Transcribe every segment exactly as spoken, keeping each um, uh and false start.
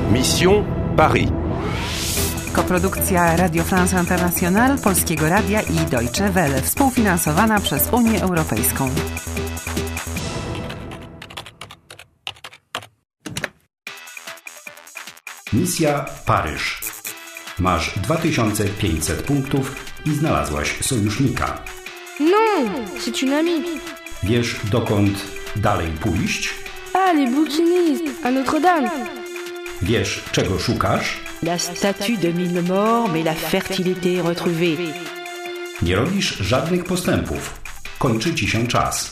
Mission Paris. Koprodukcja Radio France International, Polskiego Radia i Deutsche Welle, współfinansowana przez Unię Europejską. Misja Paryż. Masz dwa tysiące pięćset punktów i znalazłaś sojusznika. Non, c'est une amie. Wiesz, dokąd dalej pójść? Ah, les bouquinistes, à Notre-Dame. Wiesz, czego szukasz? La statue de mille morts, mais la fertilité est retrouvée. Nie robisz żadnych postępów. Kończy ci się czas.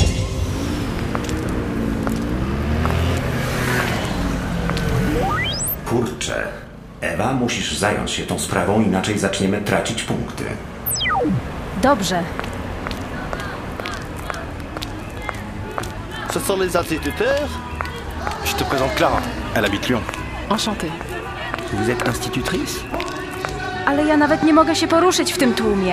Kurczę, Ewa, musisz zająć się tą sprawą, inaczej zaczniemy tracić punkty. Dobrze. Ce sont les instituteurs? Je te présente Clara. Elle habite Lyon. Enchantée. Vous êtes institutrice? Ale ja nawet nie mogę się poruszyć w tym tłumie.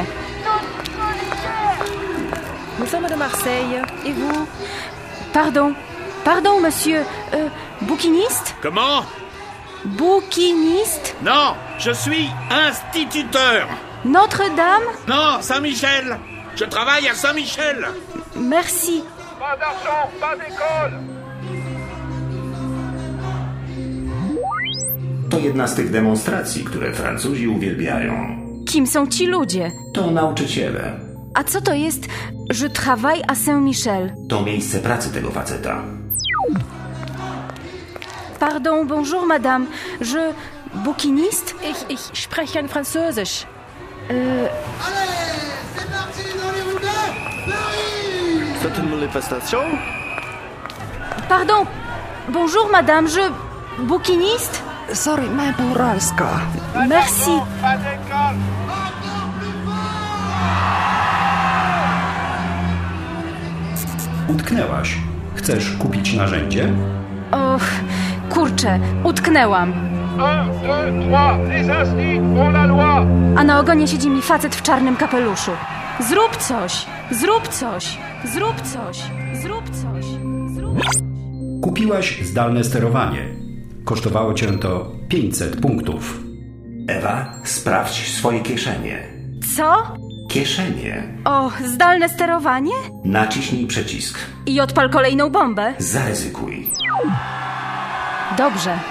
Nous sommes de Marseille. Et vous? Pardon. Pardon, monsieur. Euh, bouquiniste? Comment? Bouquiniste? Non, je suis instituteur. Notre-Dame? Non, Saint-Michel. Je travaille à Saint-Michel. Merci. Pas d'argent, pas d'école. To jedna z tych demonstracji, które Francuzi uwielbiają. Kim są ci ludzie? To nauczyciele. A co to jest Je travaille à Saint-Michel? To miejsce pracy tego faceta. Pardon, bonjour madame. Je... Bouquiniste? Ich, ich spreche ein Französisch. Euh... C'est une manifestation? Pardon. Bonjour madame, je... Bouquiniste? Sorry, ma polska. Merci. Pas d'école. Utknęłaś. Chcesz kupić narzędzie? Och, kurczę, utknęłam. Un, deux, trois, les instits ont la loi. A na ogonie siedzi mi facet w czarnym kapeluszu. Zrób coś! Zrób coś! Zrób coś! Zrób coś! Zrób... Kupiłaś zdalne sterowanie. Kosztowało cię to pięćset punktów. Ewa, sprawdź swoje kieszenie. Co? Kieszenie. O, zdalne sterowanie? Naciśnij przycisk. I odpal kolejną bombę? Zaryzykuj. Dobrze.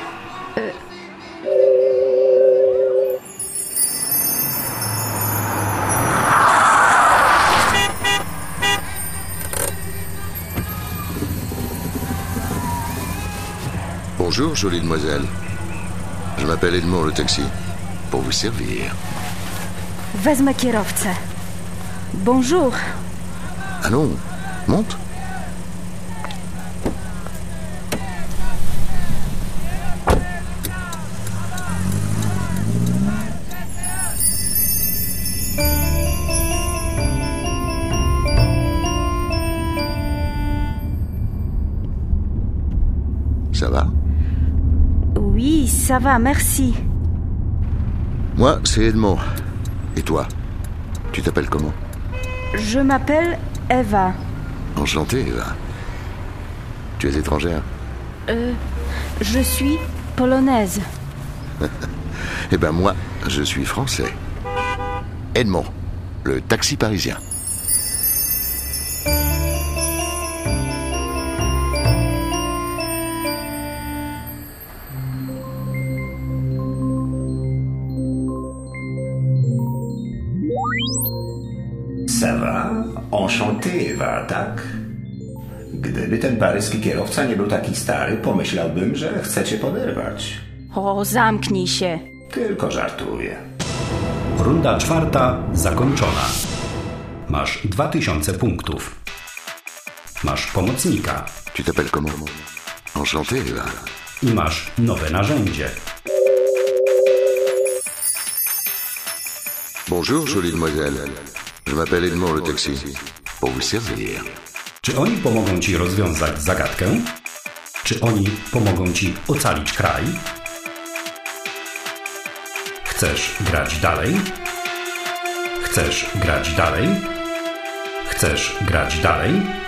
Bonjour, jolie demoiselle. Je m'appelle Edmond le taxi. Pour vous servir. Wezmę kierowcę. Bonjour. Allons, monte. Ça va? Oui, ça va, merci. Moi, c'est Edmond. Et toi? Tu t'appelles comment? Je m'appelle Eva. Enchanté, Eva. Tu es étrangère? Euh, je suis polonaise. Eh ben moi, je suis français. Edmond, le taxi parisien. Ça va? Enchanté, Ewa, tak? Gdyby ten paryski kierowca nie był taki stary, pomyślałbym, że chce cię poderwać. O, zamknij się. Tylko żartuję. Runda czwarta zakończona. Masz dwa tysiące punktów. Masz pomocnika. Tu t'appelles comment? Enchanté, Eva. I masz nowe narzędzie. Bonjour, jolie demoiselle. Je m'appelle Edmond le taxi. Pour vous servir. Czy oni pomogą ci rozwiązać zagadkę? Czy oni pomogą ci ocalić kraj? Chcesz grać dalej? Chcesz grać dalej? Chcesz grać dalej?